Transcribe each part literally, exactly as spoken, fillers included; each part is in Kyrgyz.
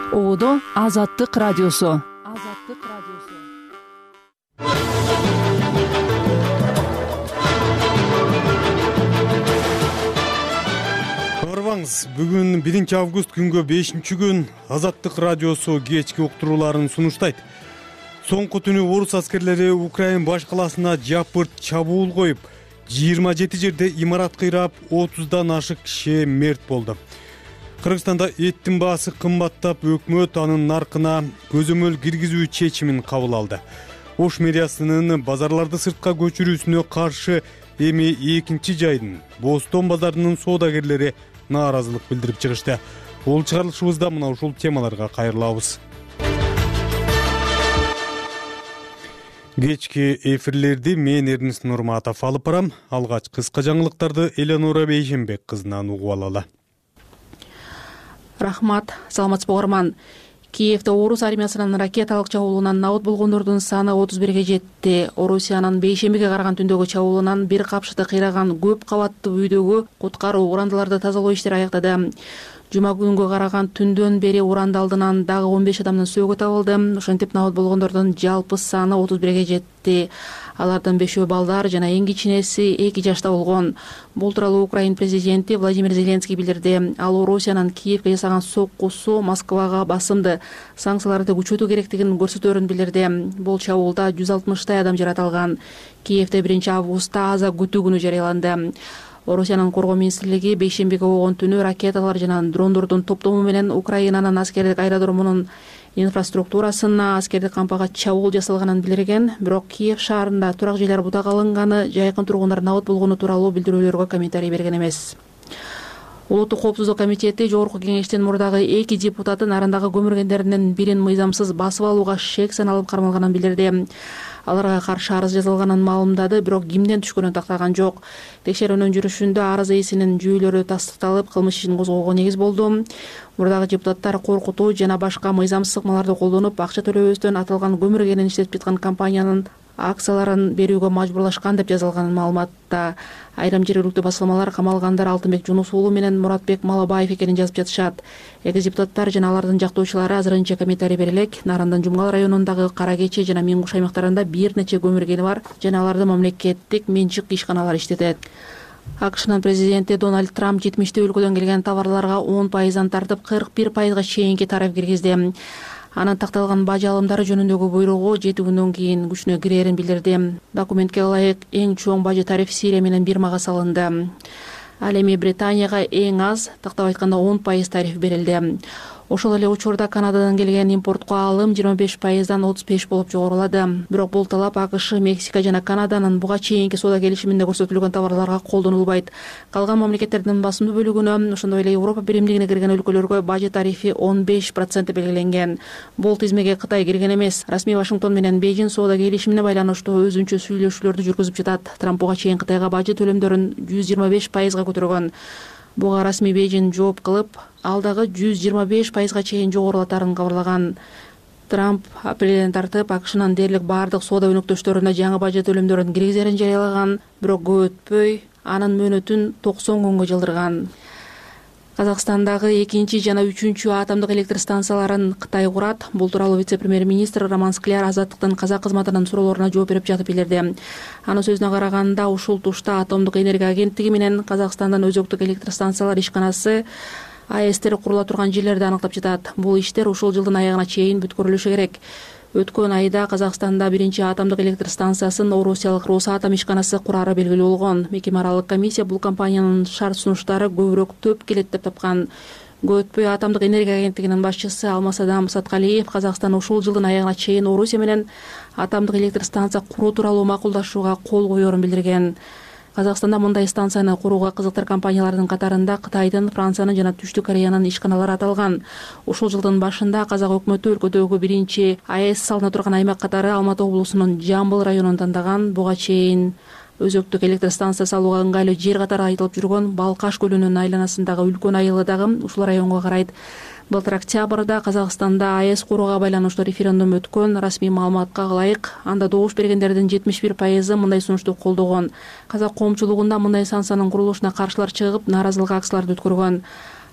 Оодо Азаттык радиосу. Азаттык радиосу. Барбаңыз, бүгүн биринчи август күнгө бешинчи күн Азаттык радиосу кечки уктурууларын сунуштайт. Соңку түнү орус аскерлери Украин баш каласына жапырт чабуул коюп, жыйырма жети жерде имарат кыйрап, отуздан ашык киши мерт болду. Кыргызстанда эттин баасы кымбаттап, өкмөт анын наркына көзөмөл киргизүү чечимин кабыл алды. Ош мэриясынын базарларды сыртка көчүрүүсүнө каршы эми экинчи жайдын Бостон базарынын соодагерлери нааразылык билдирип чыгышты. Ол чыгарылышыбызда мына ушул темаларга кайрылабыз. Кечки эфирлерди мен Эрнис Нурматов алып барам. Алгач кыска жаңылыктарды Эленора Бейшенбек кызынан угуп алалы. Рахмат, саламатсызбы угарман. Киевде орус армиясынын ракеталык чабуулунан набыт болгондордун саны отуз бирге жетти. Орусиянын бейшембиге караган түндөгү чабуулунан бир капшыты кыйраган көп кабаттуу үйдөгү куткаруу урандыларды тазалоо иштери аяктады. Жума күнгө караган түндөн бери уранд алдынан дагы он беш адамдын сөөгү табылды. Ошентип набыт болгондордун жалпы саны отуз бирге жетти. Алардын бешөө балдар жана эң кичинеси эки жашта болгон. Бул тууралуу Украин президенти Владимир Зеленский билдирди. Ал Орусиянын Киевге жасаган соккусу Москвага басымды санкцияларды күчөтүү керектигин көрсөтөөрүн билдирди. Бул чабуулда жүз алтымыштай адам жаратылган. Киевде биринчи августта аза күтүү күнү жарыяланды. Орусиянын коргоо министрлиги бейшембиге болгон түнү ракеталар жана дрондордун топтому менен Украинанын аскердик аэродромунун инфраструктурасына, аскердик кампага чабуул жасалганын билдирген. Бирок Киев шаарында турак жайлар бутак алынганы, жайкын тургундар набыт болгону тууралуу билдирүүлөргө комментарий берген эмес. Улуттук коопсуздук комитети жогорку кеңештин мурдагы эки депутатын арандагы көмүргендеринин бирин мыйзамсыз басып алууга шек саналып кармалганын билдирди. Аларга каршы арыз жазылганын маалымдады, бирок кимден түшкөнүн тактаган жок. Текшерүүнүн жүрүшүндө арыз ээсинин жүйөлөрү тастыкталып, кылмыш ишин козгоого негиз болду. Мурдагы депутаттар коркутуу жана башка мыйзамсыз ыкмаларды колдонуп, акча төлөбөстөн аталган көмүргенин иштетип жаткан компаниянын акцияларын берүүгө мажбурлашкан деп жазылган маалыматта. Айрым жергиликтүү басылмалар камалгандар Алтынбек Жунус уулу менен Муратбек Малабаев экенин жазып жатышат. Эки депутаттар жана алардын жактоочулары азырынча комментарий бере элек. Нарандын Жумгал районундагы Кара Кечи жана Миң Куш аймактарында бир нече көмүргени бар жана аларды мамлекеттик менчик ишканалар иштетет. АКШнын президенти Дональд Трамп жетимиштей өлкөдөн келген товарларга он пайыздан тартып кырк бир пайызга чейинки тариф киргизди. Анын такталган бажы алымдары жөнүндөгү буйругу жети күндөн кийин күчүнө кирерин билдирди. Документке ылайык эң чоң бажы тариф Сирия менен Бирмага салынды. Ал эми Британияга эң аз, тактап айтканда он пайыз тариф берилди. Ошол эле учурда Канададан келген импортко алым жыйырма беш пайыздан отуз беш болуп жогорулады. Бирок бул талап АКШ, Мексика жана Канаданын буга чейинки соода келишиминде көрсөтүлгөн товарларга колдонулбайт. Калган мамлекеттердин басымдуу бөлүгүнө, ошондой эле Европа биримдигине кирген өлкөлөргө бажы тарифи он беш процент белгиленген. Бул тизмеге Кытай кирген эмес. Расмий Вашингтон менен Бейжин соода келишимине байланыштуу өзүнчө сүйлөшүүлөрдү жүргүзүп жатат. Трамп буга чейин Кытайга бажы төлөмдөрүн жүз жыйырма беш пайызга көтөргөн. Буга расмий Бейжин жооп кылып, ал дагы жүз жыйырма беш пайызга чейин жогорулатарын кабарлаган. Трамп апрелден тартып АКШнын дээрлик баардык соода өнөктөштөрүнө жаңы бажы төлөмдөрүн киргизерин жарыялаган, бирок көп өтпөй анын мөөнөтүн токсон күнгө жылдырган. Казакстандагы экинчи жана үчүнчү атомдук электр станцияларын Кытай курат. Бул тууралуу вице-премьер-министр Роман Скляр Азаттыктын казак кызматынын суроолоруна жооп берип жатып билдирди. Анын сөзүнө караганда, ушул тушта атомдук энергия агенттиги менен Казакстандын өзөктүк электр станциялар ишканасы АЭСтер курула турган жерлерди аныктап жатат. Бул иштер ушул жылдын аягына чейин бүткөрүлүшү керек. Өткөн айда Казакстанда биринчи атомдук электр станциясын орусиялык Росатом ишканасы курары белгилүү болгон. Мекеме аралык комиссия бул компаниянын шарт сунуштары көбүрөөк төп келет деп тапкан. Көтпөй атомдук энергия агенттигинин башчысы Алмасадам Саткалиев Казакстан ушул жылдын аягына чейин Орусия менен атомдук электр станция куруу тууралуу макулдашууга кол коерун билдирген. Казакстанда мындай станцияны курууга кызыктар компаниялардын катарында Кытайдын, Франциянын жана Түштүк Кореянын ишканалары аталган. Ушул жылдын башында казак өкмөтү өлкөдөгү биринчи АЭС салына турган аймак катары Алматы облусунун Жамбыл районун тандаган. Буга чейин өзөктүк электр станция салууга ыңгайлуу жер катары айтылып жүргөн Балкаш көлүнүн айланасындагы үлкөн айылы дагы ушул районго карайт. Былтыр октябрда Казакстанда АЭС курууга байланыштуу референдум өткөн. Расмий маалыматка ылайык, анда добуш бергендердин жетимиш бир пайызы мындай сунушту колдогон. Казак коомчулугунда мындай станциянын курулушуна каршылар чыгып, нааразылык акцияларды өткөргөн.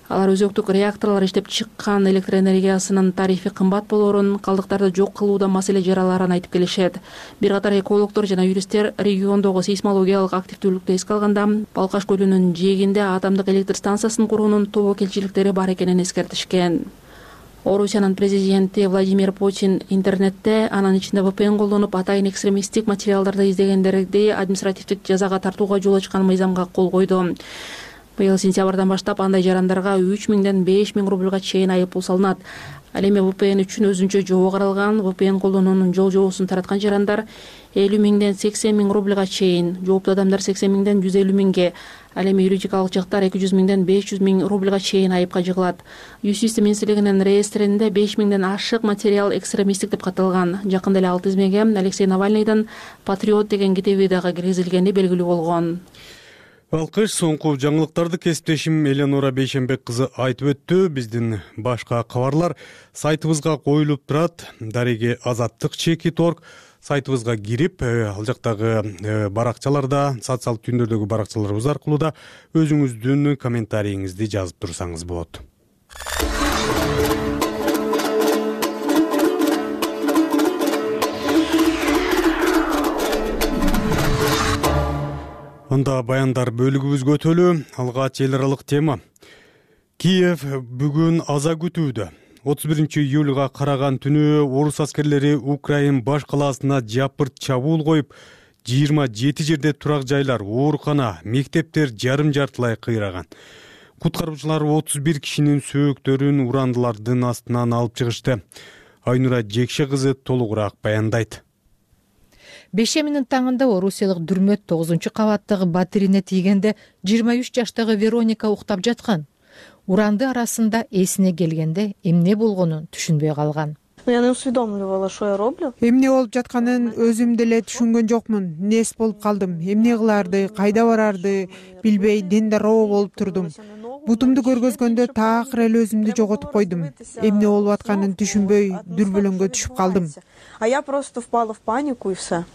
Алар өзөктүк реакторлор иштеп чыккан электр энергиясынын тарифи кымбат болоорун, калдыктарды жок кылууда маселе жараларын айтып келишет. Бир катар экологдор жана юристтер региондогу сейсмологиялык активдүүлүктү эске алганда Балкаш көлүнүн жээгинде атомдук электр станциясын куруунун тобокелчиликтери бар экенин эскертишкен. Орусиянын президенти Владимир Путин интернетте, анын ичинде вэ пэ эн колдонуп, атайын экстремисттик материалдарды издегендерди административдик жазага тартууга жол ачкан мыйзамга кол койду. Быйыл сентябрдан баштап андай жарандарга үч миңден беш миң рубльга чейин айыппул салынат. Ал эми вэ пэ эн үчүн өзүнчө жобо каралган. вэ пэ эн колдонуунун жол жобосун тараткан жарандар элүү миңден сексен миң рубльга чейин, жооптуу адамдар сексен миңден жүз элүү миңге, ал эми юридикалык жактар эки жүз миңден беш жүз миң рубльга чейин айыпка жыгылат. Юстиция министрлигинин реестринде беш миңден ашык материал экстремисттик деп катталган. Жакында эле ал тизмеге Алексей Навальныйдын «Патриот» деген китеби дагы киргизилгени белгилүү болгон. Алкыш, соңку жаңылыктарды кесиптешим Эленора Бейшенбек кызы айтып өттү. Биздин башка кабарлар сайтыбызга коюлуп турат. Дареге азаттык чеки торг сайтыбызга кирип, ал жактагы баракчаларда, социалдык түндөрдөгү баракчаларыбыз аркылуу да өзүңүздүн комментарийиңизди жазып турсаңыз болот. Анда баяндар бөлүгүбүзгө өтөлү. Алгач эл аралык тема. Киев бүгүн аза күтүүдө. отуз биринчи июлга караган түнү орус аскерлери Украин баш калаасына жапырт чабуул коюп, жыйырма жети жерде турак жайлар, оорукана, мектептер жарым жартылай кыйраган. Куткаруучулар отуз бир кишинин сөөктөрүн урандылардын астынан алып чыгышты. Айнура Жекше кызы толугураак баяндайт. Бейшеминин таңында орусиялык дүрмөт тогузунчу кабаттагы батирине тийгенде жыйырма үч жаштагы Вероника уктап жаткан. Уранды арасында эсине келгенде эмне болгонун түшүнбөй калган. Я не усведомливала, что я роблю. Эмне болуп жатканын өзүм деле түшүнгөн жокмун. Нес болуп калдым. Эмне кыларды, кайда барарды билбей дендароо болуп турдум. Бутумду көргөзгөндө таакыр эле өзүмдү жоготуп койдум. Эмне болуп атканын түшүнбөй дүрбөлөңгө түшүп калдым. А я просто впала в панику и все.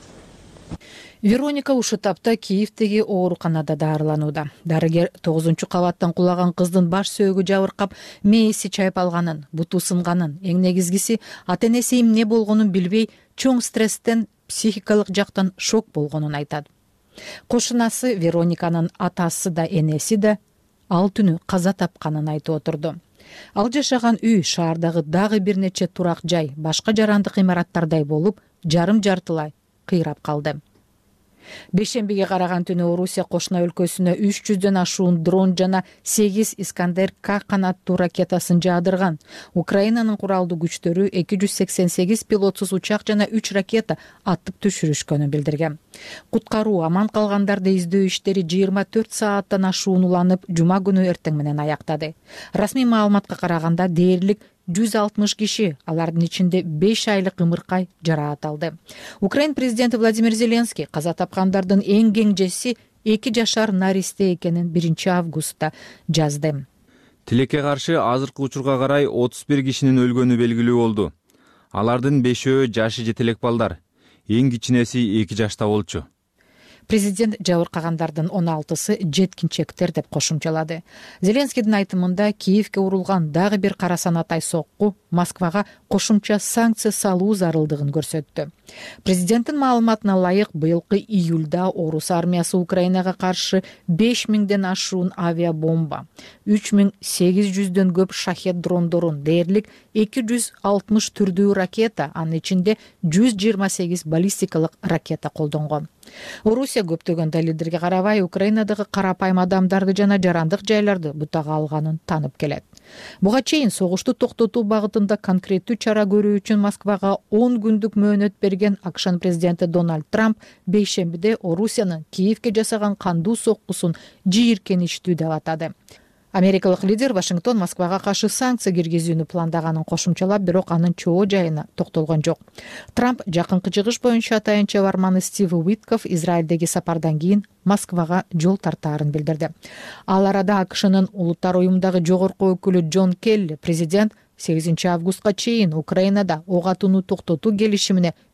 Вероника ушул тапта Киевдеги ооруканада дарыланууда. Дарыгер тогузунчу кабаттан кулаган кыздын баш сөөгү жабыркап, мээси чайып алганын, буту сынганын, эң негизгиси ата-энеси эмне болгонун билбей, чоң стресстен, психикалык жактан шок болгонун айтат. Кошунасы Верониканын атасы да энеси да ал түнү каза тапканын айтып отурду. Ал жашаган үй шаардагы дагы бир нече турак жай, башка жарандык имараттардай болуп, жарым жартылай кыйрап калды. Бейшембиге караган түнү Орусия кошуна өлкөсүнө үч жүздөн ашуун дрон жана сегиз Искандер К канаттуу ракетасын жаадырган. Украинанын куралдуу күчтөрү эки жүз сексен сегиз пилотсуз учак жана үч ракета атып түшүрүшкөнүн билдирген. Куткаруу, аман калгандарды издөө иштери жыйырма төрт сааттан ашуун уланып, жума күнү эртең менен аяктады. Расмий маалыматка караганда дээрлик жүз алтымыш киши, алардын ичинде беш айлык ымыркай жараат алды. Украин президенти Владимир Зеленский каза тапкандардын эң кеңжеси эки жашар наристе экенин биринчи августта жазды. Тилекке каршы азыркы учурга карай отуз бир кишинин өлгөнү белгилүү болду. Алардын бешөө жашы жетелек балдар, эң кичинеси эки жашта болчу. Президент жабыркагандардын он алтысы жеткинчектер деп кошумчалады. Зеленскийдин айтымында Киевге урулган дагы бир кара санатай сокку Москвага кошумча санкция салуу зарылдыгын көрсөттү. Президенттин маалыматына ылайык, быйылкы июлда орус армиясы Украинага каршы беш миңден ашуун авиабомба, үч миң сегиз жүздөн көп шахет дрондорун, дээрлик эки жүз алтымыш түрдүү ракета, анын ичинде жүз жыйырма сегиз баллистикалык ракета колдонгон. Орусия көптөгөн далилдерге карабай Украинадагы карапайым адамдарды жана жарандык жайларды бутага алганын танып келет. Буга чейин согушту токтотуу багытында конкреттүү чара көрүү үчүн Москвага он күндүк мөөнөт берген АКШнын президенти Дональд Трамп бейшембиде Орусиянын Киевге жасаган кандуу соккусун жийиркеничтүү деп атады. Америкалык лидер Вашингтон Москвага каршы санкция киргизүүнү пландаганын кошумчалап, бирок анын чоо жайына токтолгон жок. Трамп жакынкы чыгыш боюнча атайынча барманы Стив Уитков Израилдеги сапардан кийин Москвага жол тартаарын билдирди. Ал арада АКШнын улуттар уюмундагы жогорку өкүлү Джон Келли президент сегизинчи августка чейин Украинада ок атууну токтотуу келишимине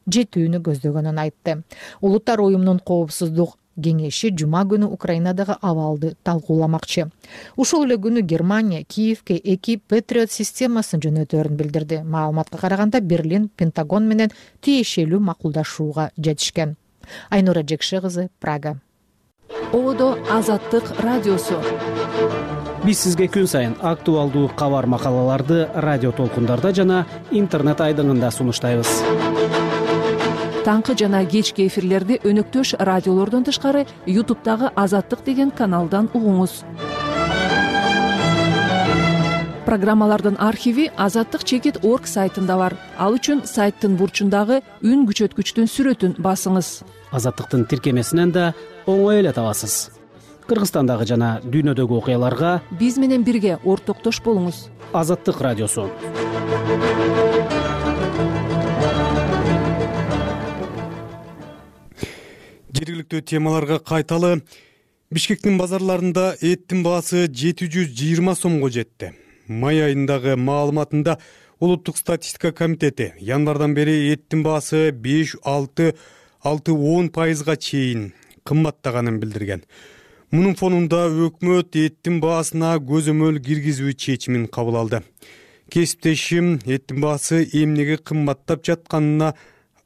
жетүүнү көздөгөнүн айтты. Улуттар уюмунун коопсуздук кеңеши жума күнү Украинадагы абалды талкууламакчы. Ушул эле күнү Германия Киевке эки Patriot системасын жөнөтөөрүн билдирди. Маалыматка караганда Берлин Пентагон менен тиешелүү макулдашууга жетишкен. Айнура Жекше кызы, Прага. Ободо Азаттык радиосу. Биз сизге күн сайын актуалдуу кабар макалаларды радио толкундарда жана интернет айдыңында сунуштайбыз. Таңкы жана кечки эфирлерди өнөктөш радиолордон тышкары ютубтагы Азаттык деген каналдан угуңуз. Программалардын архиви азаттык чекит точка орг сайтында бар. Ал үчүн сайттын бурчундагы үн күчөткүчтүн сүрөтүн басыңыз. Азаттыктын тиркемесинен да оңой эле табасыз. Кыргызстандагы жана дүйнөдөгү окуяларга биз менен бирге ортоктош болуңуз. Азаттык радиосу. Жергиликтүү темаларга кайталы. Бишкектин базарларында эттин баасы жети жүз жыйырма сомго жетти. Май айындагы маалыматында Улуттук статистика комитети январдан бери эттин баасы беш алты алты он пайызга чейин кымбаттаганын билдирген. Мунун фонунда өкмөт эттин баасына көзөмөл киргизүү чечимин кабыл алды. Кесиптешим эттин баасы эмнеге кымбаттап жатканына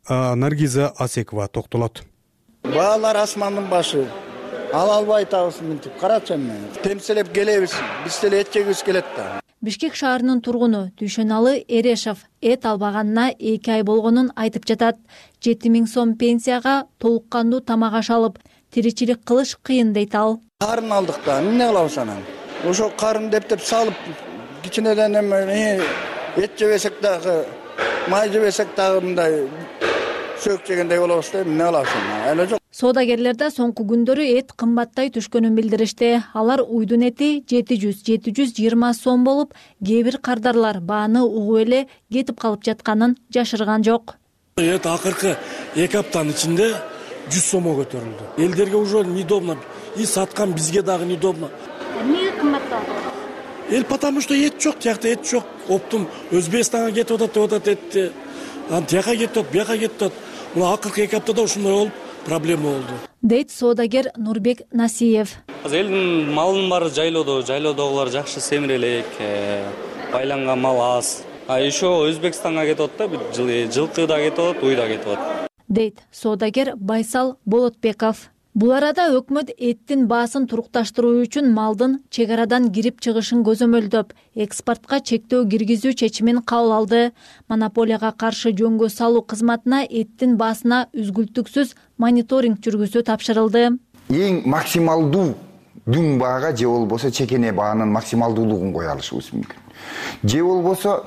Наргиза Асекова токтолот. Баалар асмандын башы. Ала албай атабыз мынтип карачы эми. Темселеп келебиз. Биз деле эт жегибиз келет да. Бишкек шаарынын тургуну Дүйшөналы Эрешев эт албаганына эки ай болгонун айтып жатат. жети миң сом пенсияга толук кандуу тамак аш алып, тиричилик кылыш кыйын дейт ал. Карын алдык да, эмне кылабыз анан? Ошо карын дептеп салып, кичинеден эми эт жебесек дагы, май жебесек дагы мындай сөк жегендей болобуз да, эмне кылабыз анан? Эле жок. Соодагерлерде соңку күндөрү эт кымбаттай түшкөнүн билдиришти. Алар уйдун эти жети жүз жети жүз жыйырма сом болуп, кээ бир кардарлар бааны угуп эле кетип калып жатканын жашырган жок. Эт акыркы эки аптанын ичинде жүз сомго көтөрүлдү. Элдерге уже неудобно, и саткан бизге дагы неудобно. Эмне кымбаттады? Эл потому что эт жок, тиякта эт жок. Оптум Өзбекстанга кетип атат деп атат этти. Ан тияка кетип атат, бияка кетип атат. Мына акыркы эки аптада ушундай болуп проблема болду. Дейт соодагер Нурбек Насиев. Азыр элдин малынын баары жайлоодо, жайлоодогулар жакшы семире элек, байланган мал аз. А еще Өзбекстанга кетип атат да, жылкы да кетип атат, уй да кетип атат. Дейт соодагер Байсал Болотбеков. Бул арада өкмөт эттин баасын турукташтыруу үчүн малдын чек арадан кирип чыгышын көзөмөлдөп, экспортко чектөө киргизүү чечимин кабыл алды. Монополияга каршы жөнгө салуу кызматына эттин баасына үзгүлтүксүз мониторинг жүргүзүү тапшырылды. Эң максималдуу дүң баага же болбосо чекене баанын максималдуулугун кое алышыбыз мүмкүн. Же болбосо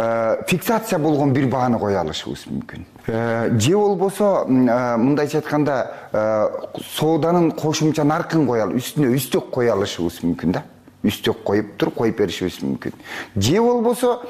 фиксация болгон бир бааны кое алышыбыз мүмкүн. Же болбосо мындайча айтканда сооданын кошумча наркын кое алып, үстүнө үстөк кое алышыбыз мүмкүн да. Үстөк коюп туруп коюп беришибиз мүмкүн. Же болбосо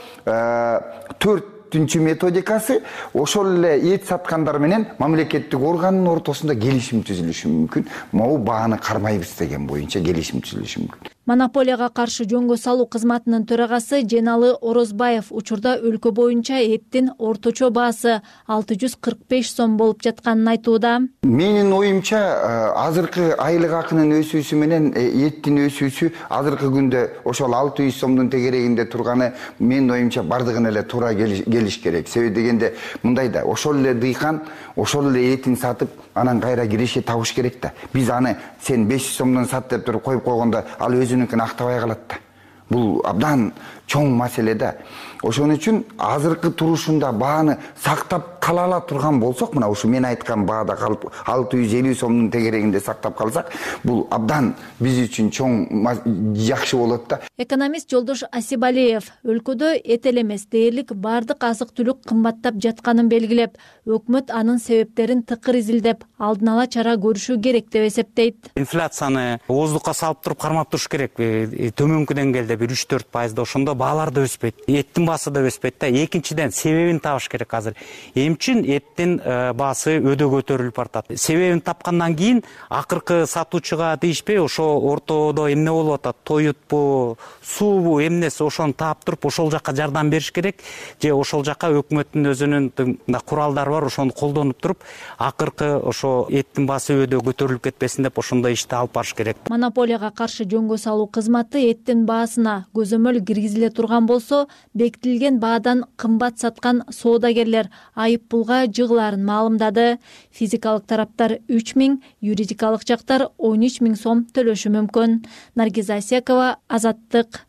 төртүнчү методикасы ошол эле эт саткандар менен мамлекеттик органдын ортосунда келишим түзүлүшү мүмкүн. Могу бааны кармайбыз деген боюнча келишим түзүлүшү мүмкүн. Монополияга каршы жөнгө салуу кызматынын төрагасы Женалы Орозбаев учурда өлкө боюнча эттин орточо баасы алты жүз кырк беш сом болуп жатканын айтууда. Менин оюмча азыркы айлык акынын өсүүсү менен эттин өсүүсү азыркы күндө ошол алты жүз сомдун тегерегинде турганы менин оюмча бардыгын эле туура келиш керек. Себеби дегенде мындай да, ошол эле дыйкан ошол эле этин сатып, анан кайра киреше табыш керек да. Биз аны сен беш жүз сомдон сат деп туруп коюп койгондо ал өзүнүкүн актабай калат да. Бул абдан чоң маселе да. Ошон үчүн азыркы турушунда бааны сактап кала ала турган болсок, мына ушу мен айткан баада калып алты жүз элүү сомдун тегерегинде сактап калсак, бул абдан биз үчүн чоң жакшы болот да. Экономист Жолдош Асибалиев өлкөдө эт эле эмес, дээрлик бардык азык түлүк кымбаттап жатканын белгилеп, өкмөт анын себептерин тыкыр изилдеп, алдын ала чара көрүшү керек деп эсептейт. Инфляцияны ооздукка салып туруп кармап туруш керек. Төмөнкү деңгээлде бир үч төрт пайызда ошондо баалар да өспөйт, эттин баасы да өспөйт да. Экинчиден себебин табыш керек азыр. Эми үчүн эттин баасы өдө көтөрүлүп бартат. Себебин тапкандан кийин акыркы сатуучуга тийишпей ошо ортодо эмне болуп атат, тоютпу, суубу, эмнеси ошону таап туруп ошол жакка жардам бериш керек, же ошол жакка өкмөттүн өзүнүн куралдары бар, ошону колдонуп туруп акыркы ошо эттин баасы өдө көтөрүлүп кетпесин деп ошондой ишти алып барыш керек. Монополияга каршы жөнгө салуу кызматы эттин баасына көзөмөл киргизиле турган болсо, бекитилген баадан кымбат саткан соодагерлер айып пулга жыгыларын маалымдады. Физикалык тараптар үч миң, юридикалык жактар он үч миң сом төлөшү мүмкүн. Наргиза Асекова, Азаттык.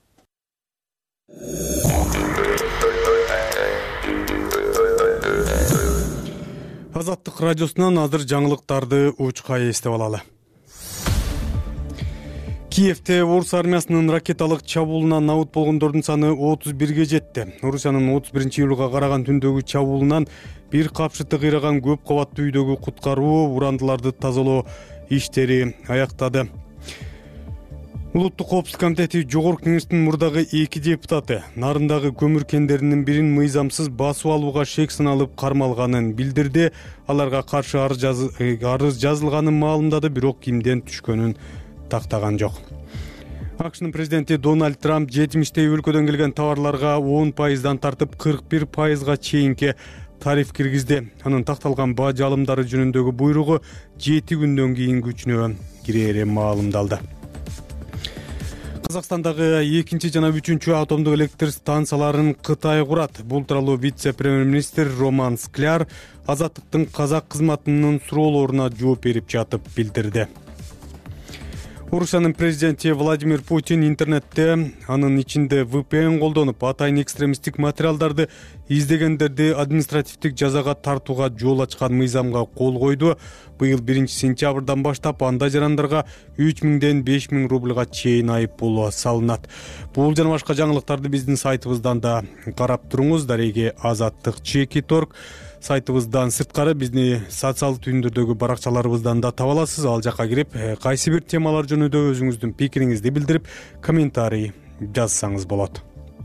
Азаттык радиосунан азыр жаңылыктарды учкай эстеп алалы. Киевде орус армиясынын ракеталык чабуулунан набыт болгондордун саны отуз бирге жетти. Орусиянын отуз биринчи июлга караган түндөгү чабуулунан бир капшыты кыйраган көп кабаттуу үйдөгү куткаруу, урандыларды тазалоо иштери аяктады. Улуттук коопсуздук комитети Жогорку Кеңештин мурдагы эки депутаты нарындагы көмүр кендеринин бирин мыйзамсыз басып алууга шек сыналып кармалганын билдирди. Аларга каршы арыз жазылганын маалымдады, бирок кимден түшкөнүн тактаган жок. АКШнын президенти Дональд Трамп жетимиштей өлкөдөн келген товарларга он пайыздан тартып кырк бир пайызга чейинки тариф киргизди. Анын такталган баа жалымдары жөнүндөгү буйругу жети күндөн кийин күчүнө кирери маалымдалды. Казакстандагы экинчи жана үчүнчү атомдук электр станцияларын Кытай курат. Бул тууралуу вице-премьер-министр Роман Скляр Азаттыктын казак кызматынын суроолоруна жооп берип жатып билдирди. Орусиянын президенти Владимир Путин интернетте, анын ичинде вэ пэ эн колдонуп, атайын экстремисттик материалдарды издегендерди административдик жазага тартууга жол ачкан мыйзамга кол койду. Быйыл биринчи сентябрдан баштап андай жарандарга үч миңден беш миң рубльга чейин айып пул салынат. Бул жана башка жаңылыктарды биздин сайтыбыздан да карап туруңуз. Дареги Азаттык чеки торг сайтыбыздан сырткары бизди социалдык түйүндөрдөгү баракчаларыбыздан да таба аласыз. Ал жакка кирип, кайсы бир темалар жөнүндө өзүңүздүн пикириңизди билдирип, комментарий жазсаңыз болот.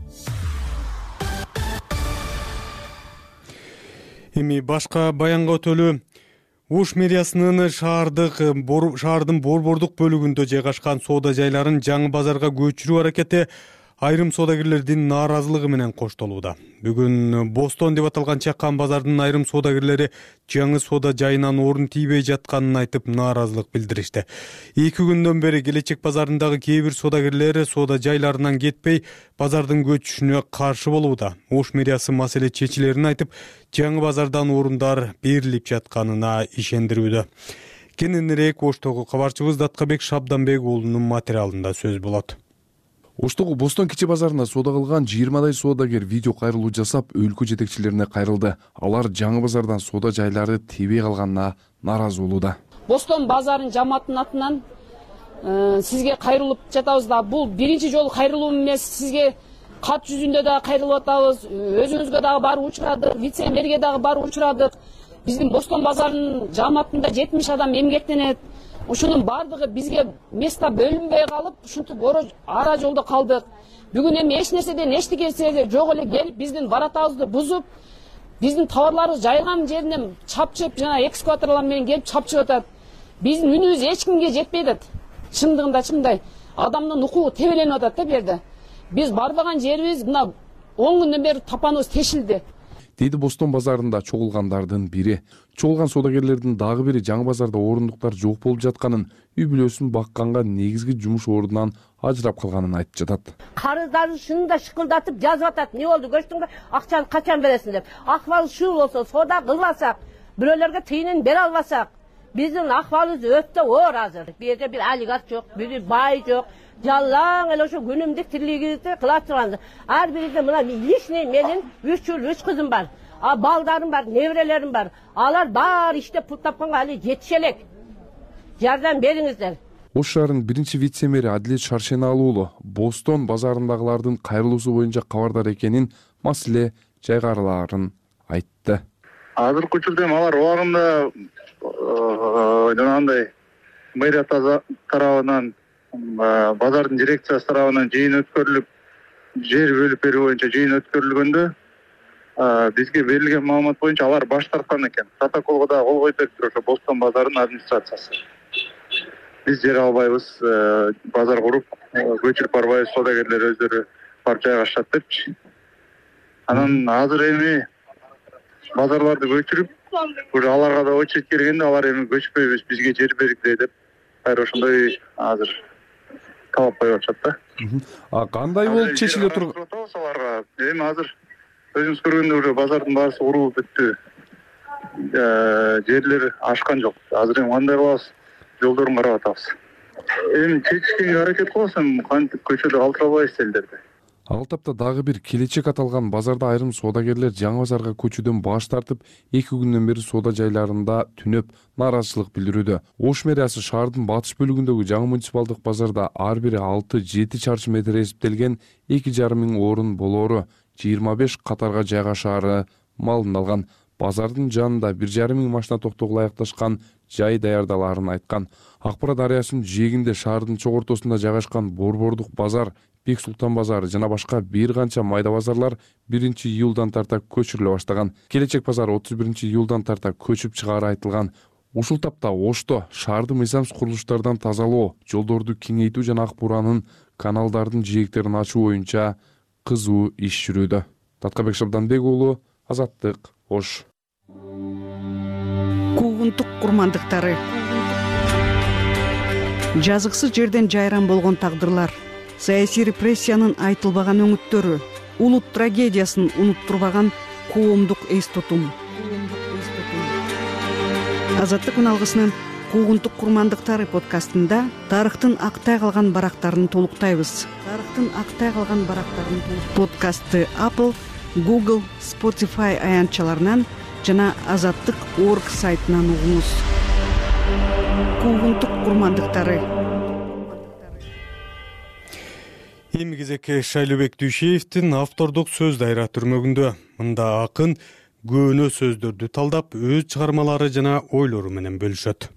Эми башка баянга өтөлү. Ош мэриясынын шаардык шаардын борбордук бөлүгүндө жайгашкан соода жайларын жаңы базарга көчүрүү аракети айрым соодагерлердин нааразылыгы менен коштолууда. Бүгүн Бостон деп аталган чакан базардын айрым соодагерлери жаңы соода жайынан орун тийбей жатканын айтып нааразылык билдиришти. Эки күндөн бери Келечек базарындагы кээ бир соодагерлер соода жайларынан кетпей, базардын көчүшүнө каршы болууда. Ош мэриясы маселе чечилерин айтып, жаңы базардан орундар берилип жатканына ишендирүүдө. Кененирээк Оштогу кабарчыбыз Даткабек Шабданбек уулунун материалында сөз болот. Оштогу Бостон кичи базарында соода кылган жыйырмадай соодагер видео кайрылуу жасап, өлкө жетекчилерине кайрылды. Алар жаңы базардан соода жайлары тебей калганына нааразы болууда. Бостон базарын жамааттын атынан сизге кайрылып жатабыз да. Бул биринчи жолу кайрылуу эмес, сизге кат жүзүндө да кайрылып атабыз. Өзүңүзгө дагы барып учурадык, вице-мэрге дагы барып учурадык. Биздин Бостон базарынын жамаатында жетимиш адам эмгектенет. Ушунун бардыгы бизге места бөлүнбөй калып, ушинтип ара жолдо калдык. Бүгүн эми эч нерседен эчтекеси жок эле келип биздин баратабызды бузуп, биздин товарларыбыз жайган жеринен чапчып, жана экскаваторлор менен келип чапчып атат. Биздин үнүбүз эч кимге жетпей атат. Чындыгында чындай адамдын укугу тебеленип атат да бу жерде. Биз барбаган жерибиз мына он күндөн бери тапаныбыз тешилди. Дейди Бостон базарында чогулгандардын бири. Чогулган соодагерлердин дагы бири жаңы базарда орундуктар жок болуп жатканын, үй бүлөсүн бакканга негизги жумуш ордунан ажырап калганын айтып жатат. Карыздарын шынында шыкылдатып жазып атат. Не болду көрсөңөр, акчаны качан бересиң деп. Акыбал ушул болсо, соода кылбасак, бирөөлөргө тыйынын бере албасак, биздин акыбалыбыз өтө оор азыр. Бу жерде бир олигарх жок, бир бай жок. Жалаң эле ошо күнүмдүк тирлигибизди кыла турганбыз. Ар биринде мына личный менин үч уул үч кызым бар. А балдарым бар, неберелерим бар. Алар баары иштеп пул тапканга али жетише элек. Жардам бериңиздер. Ош шаарынын биринчи вице-мэри Адилет Шаршеналы уулу Бостон базарындагылардын кайрылуусу боюнча кабардар экенин, маселе жайгарылаарын айтты. Азыркы учурда алар убагында жанагындай мэрия тарабынан, базардын дирекциясы тарабынан жыйын өткөрүлүп, жер бөлүп берүү боюнча жыйын өткөрүлгөндө бизге берилген маалымат боюнча алар баш тарткан экен. Протоколго да кол коюп бериптир ошо Бостон базарынын администрациясы. Биз жер албайбыз, базар куруп, көчүрүп барбайбыз, соодагерлер өздөрү барып жайгашышат депчи. Анан азыр эми базарларды көчүрүп, уже аларга да очередь келгенде алар эми көчпөйбүз, бизге жер бергиле деп, кайра ошондой азыр талап коюп атышат да. А кандай болуп чечиле турган? Аларга эми азыр өзүңүз көргөндөй уже базардын баасы курулуп бүттү. Жерлер ашкан жок. Азыр эми кандай кылабыз? Жолдорун карап атабыз. Эми чечишке аракет кылабыз, эми кантип көчөдө калтыра албайбыз элдерди. Ал тапта дагы бир келечек аталган базарда айрым соодагерлер жаңы базарга көчүүдөн баш тартып, эки күндөн бери соода жайларында түнөп нааразычылык билдирүүдө. Ош мэриясы шаардын батыш бөлүгүндөгү жаңы муниципалдык базарда ар бири алты жети чарчы метр эсептелген эки жарым миң орун болоору, жыйырма беш катарга жайгашаары маалымдалган. Базардын жанында бир жарым миң машина токтогула аякташкан жай даярдаларын айткан. Акпарат дарыясынын жээгинде шаардын чок ортосунда жайгашкан Борбордук базар, Бек Султан базары жана башка бир канча майда базарлар биринчи июлдан тарта көчүрүлө баштаган. Келечек базар отуз биринчи июлдан тарта көчүп чыгаары айтылган. Ушул тапта Ошто шаарды мыйзамсыз курулуштардан тазалоо, жолдорду кеңейтүү жана ак буранын, каналдардын жээктерин ачуу боюнча кызуу иш жүрүүдө. Таткабек Шабданбек уулу, Азаттык, Ош. Куугунтук курмандыктары. Жазыксыз жерден жайран болгон тагдырлар, саясий репрессиянын айтылбаган өңүттөрү, улут трагедиясын унуттурбаган коомдук эс тутум. Азаттык үналгысынын Куугунтук курмандыктары подкастында тарыхтын актай калган барактарын толуктайбыз. Тарыхтын актай калган барактарын подкастты Apple, Google, Spotify аянтчаларынан жана азаттык точка орг сайтынан угуңуз. Куугунтук курмандыктары. Эми кезекке Шайлообек Дүйшеевдин автордук сөз дайра түрмөгүндө. Мында акын көөнө сөздөрдү талдап, өз чыгармалары жана ойлору менен бөлүшөт.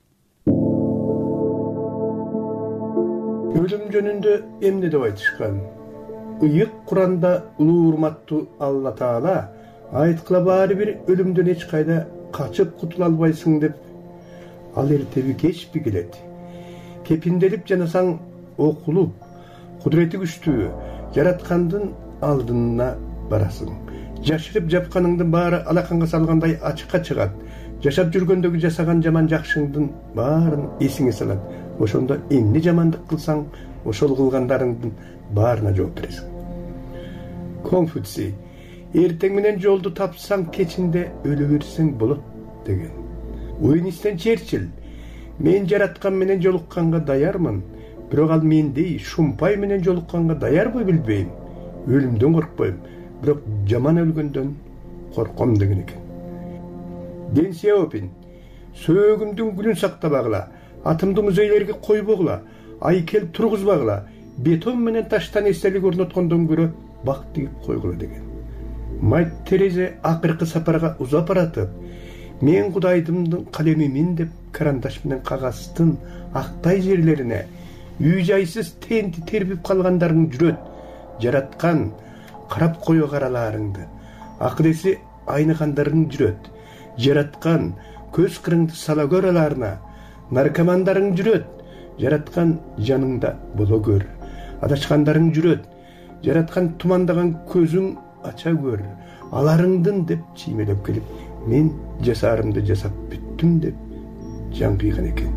Өлүм жөнүндө эмне деп айтышкан? Ыйык Куранда улуу урматтуу Алла Таала айткыла баары бир өлүмдөн эч кайда качып кутула албайсың деп. Ал эртеби кечпи келет. Кепинделип жанасаң окулуп, кудурети күчтүү жараткандын алдына барасың. Жашырып жапканыңдын баары алаканга салгандай ачыкка чыгат. Жашап жүргөндөгү жасаган жаман жакшыңдын баарын эсиңе салат. Ошондо эмне жамандык кылсаң, ошол кылгандарыңдын баарына жооп бересиң. Конфуций: эртең менен жолду тапсаң, кечинде өлө берсең болот деген. Уинстон Черчилль: мен жараткан менен жолукканга даярмын, бирок ал мендей шумпай менен жолукканга даярбы билбейм. Өлүмдөн коркпойм, бирок жаман өлгөндөн корком деген экен. Дэн Сяопин: сөөгүмдүн гүлүн сактабагыла, атымды музейлерге койбогула, айкел тургузбагыла, бетон менен таштан эстелик орноткондон көрө бак тигип койгула деген. Мать Терезе акыркы сапарга узап баратып, мен Кудайдымдын калемимин деп карандаш менен кагаздын актай жерлерине үй жайсыз тенти тербип калгандарың жүрөт. Жараткан карап кое караларыңды, акыреси айныгандарың жүрөт. Жараткан көз кырыңды сала көраларына, наркомандарың жүрөт. Жараткан жаныңда боло көр. Адашкандарың жүрөт. Жараткан тумандаган көзүң ача көр. Аларыңдын деп чиймелеп келип, мен жасарымды жасап бүттүм деп жан кыйган экен.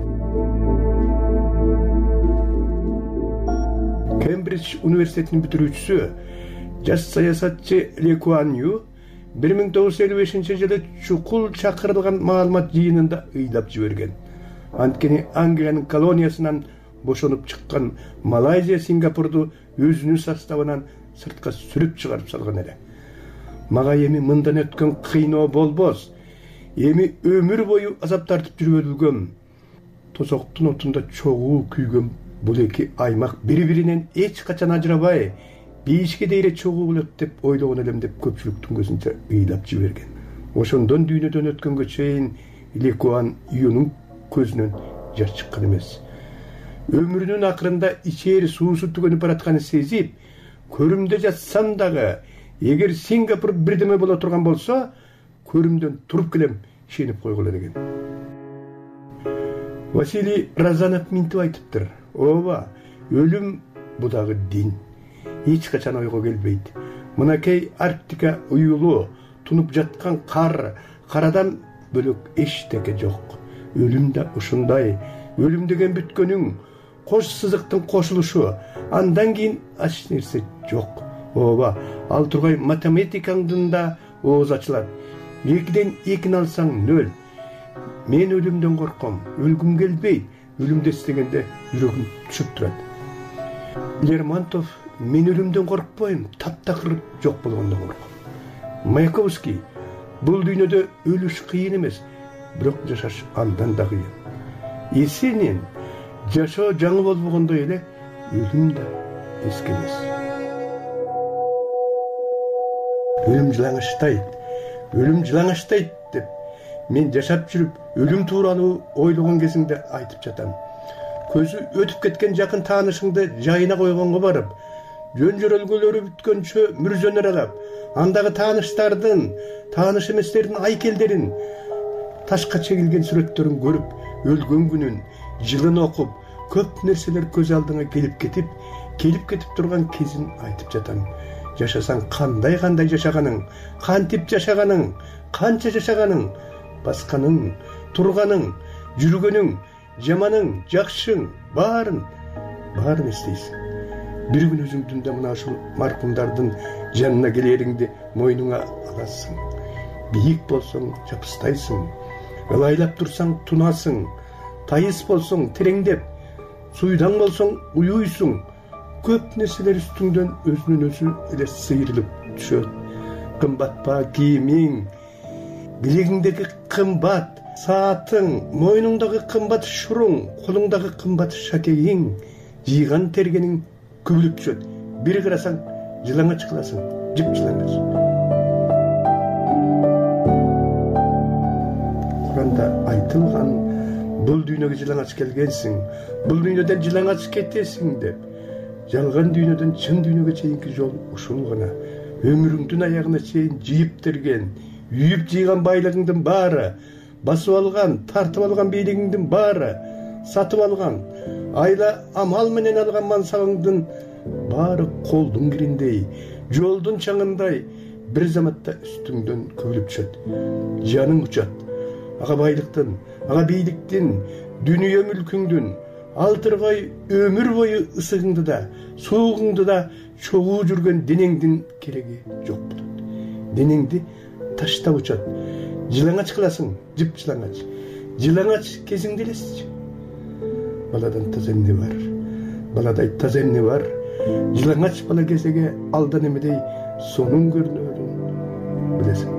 Кембридж университетинин бүтүрүүчүсү, жаш саясатчы Ли Куан Ю бир миң тогуз жүз элүү бешинчи жылы чукул чакырылган маалымат жыйынында ыйлап жиберген. Анткени Англиянын колониясынан бошонуп чыккан Малайзия Сингапурду өзүнүн составынан сыртка сүрүп чыгарып салган эле. Мага эми мындан өткөн кыйноо болбос. Эми өмүр бою азап тартып жүрүп өлгөм. Тозоктун отунда чогуу күйгөм бул эки аймак бири-биринен эч качан ажырабай, бийишке дейре чогуу болот деп ойлогон элем деп көпчүлүктүн көзүнчө ыйлап жиберген. Ошондон дүйнөдөн өткөнгө чейин Ли Куан Юнун көзүнөн жаш чыккан эмес. Өмүрүнүн акырында ичери суусу түгөнүп баратканын сезип, көрүмдө жатсам дагы эгер Сингапур бирдеме боло турган болсо көрүмдөн туруп келем ишенип койгула деген. Василий Разанов минтип айтыптыр. Ооба, өлүм бу дагы дин. Эч качан ойго келбейт. Мынакей Арктика уюлу тунуп жаткан кар, карадан бөлөк эчтеке жок. Өлүм да ушундай. Өлүм деген бүткөнүң, кош сызыктын кошулушу, андан кийин ач нерсе жок. Ооба, ал тургай математикаңдын да ооз ачылат. Экиден экини алсаң нөл. Мен өлүмдөн корком, өлгүм келбейт. Өлүмдү эстегенде жүрөгүм түшүп турат. Лермонтов: мен өлүмдөн коркпойм, таптакыр жок болгондон корком. Маяковский: бул дүйнөдө өлүш кыйын эмес, бирок жашаш андан да кыйын. Есенин: жашоо жаңы болбогондой эле өлүм да эски эмес. Өлүм жылаңачтайт, өлүм жылаңачтайт деп мен жашап жүрүп өлүм тууралуу ойлогон кезимде айтып жатам. Көзү өтүп кеткен жакын таанышыңды жайына койгонго барып, жөн жөрөлгөлөрү бүткөнчө мүрзөнү аралап, андагы тааныштардын, тааныш эместердин айкелдерин, ташка чегилген сүрөттөрүн көрүп, өлгөн күнүн, жылын окуп, көп нерселер көз алдыңа келип кетип, келип кетип турган кезин айтып жатам. Жашасаң кандай кандай жашаганың, кантип жашаганың, канча жашаганың, басканың, турганың, жүргөнүң, жаманың, жакшың, баарын, баарын эстейсиң. Бир күн өзүңдүн да мына ушул маркумдардын жанына келериңди мойнуңа аласың. Бийик болсоң жапыстайсың, ылайлап турсаң тунасың, тайыс болсоң тереңдеп, суйдаң болсоң уюйсуң. Көп нерселер үстүңдөн өзүнүн өзү эле сыйрылып түшөт. Кымбат па кийимиң, билегиңдеги кымбат саатың, мойнуңдагы кымбат шуруң, колуңдагы кымбат шакегиң, жыйган тергениң көбүлүп түшөт. Бир карасаң жылаңач кыласың, жып жылаңач. Куранда айтылган: бул дүйнөгө жылаңач келгенсиң, бул дүйнөдөн жылаңач кетесиң деп. Жалган дүйнөдөн чын дүйнөгө чейинки жол ушул гана. Өмүрүңдүн аягына чейин жыйып терген, үйүп жыйган байлыгыңдын баары, басып алган, тартып алган бийлигиңдин баары, сатып алган, айла амал менен алган мансабыңдын баары колдун кириндей, жолдун чаңындай бир заматта үстүңдөн көбүлүп түшөт. Жаның учат. Ага байлыктын, ага бийликтин, дүнүйө мүлкүңдүн, алтыргай өмүр бою ысыгыңды да, суугуңду да чогуу жүргөн денеңдин кереги жок болот. Денеңди таштап учат. Жылаңач кыласың, жып жылаңач. Жылаңач кезиңди элесичи. Баладан таза эмне бар? Баладай таза эмне бар? Жылаңач бала кезеге алдан эмедей сонун көрүнөрүн билесиң.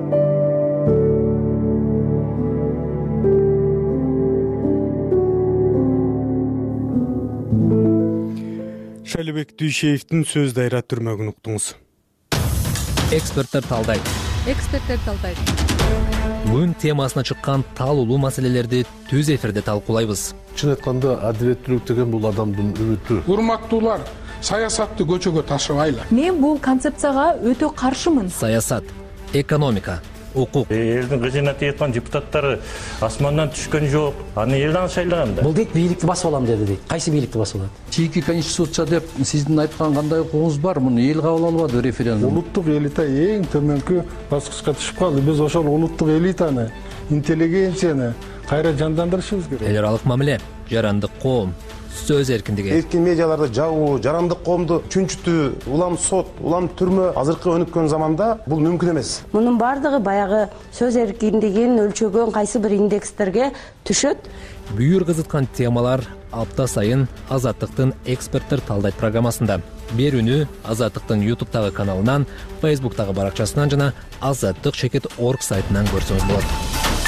Шалибек Дүйшеевдин сөз дайра түрмөгүн уктуңуз. Эксперттер талдайт. Эксперттер талдайт. Бүгүн темасына чыккан таалуулуу маселелерди түз эфирде талкуулайбыз. Чын айтканда адилеттүүлүк деген бул адамдын үмүтү. Урматтуулар, саясатты көчөгө ташыбайлы. Мен бул концепцияга өтө каршымын. Саясат, экономика, укук. Элдин кызына тийаткан депутаттары асмандан түшкөн жок. Аны элден шайлаган да. Бул дейт бийликти басып алам деди дейт. Кайсы бийликти басып алат? Чийки конституция деп сиздин айткан кандай укугуңуз бар? Муну эл кабыл албады референдум. Улуттук элита эң төмөнкү баскычка түшүп калды. Биз ошол улуттук элитаны, интеллигенцияны кайра жандандырышыбыз керек. Эл аралык мамиле, жарандык коом, сөз эркиндиги. Эркин медиаларды жабуу, жарандык коомду чүнчүтүү, улам сот, улам түрмө азыркы өнүккөн заманда бул мүмкүн эмес. Мунун бардыгы баягы сөз эркиндигин өлчөгөн кайсы бир индекстерге түшөт. Бүйүр кызыткан темалар апта сайын Азаттыктын эксперттер талдайт программасында. Берүүнү Азаттыктын ютубтагы каналынан, фейсбуктагы баракчасынан жана азаттык чекит точка орг сайтынан көрсөңүз болот.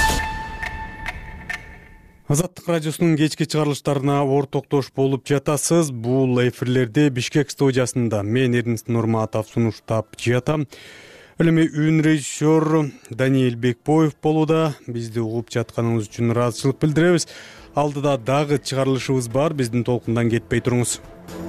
Азаттык радиосунун кечки чыгарылыштарына ортоктош болуп жатасыз. Бул эфирлерди Бишкек студиясында мен Эрнест Нурматов сунуштап жатам. Ал эми үн режиссер Даниэль Бекбоев болууда. Бизди угуп жатканыңыз үчүн ыраазычылык билдиребиз. Алдыда дагы чыгарылышыбыз бар. Биздин толкундан кетпей туруңуз.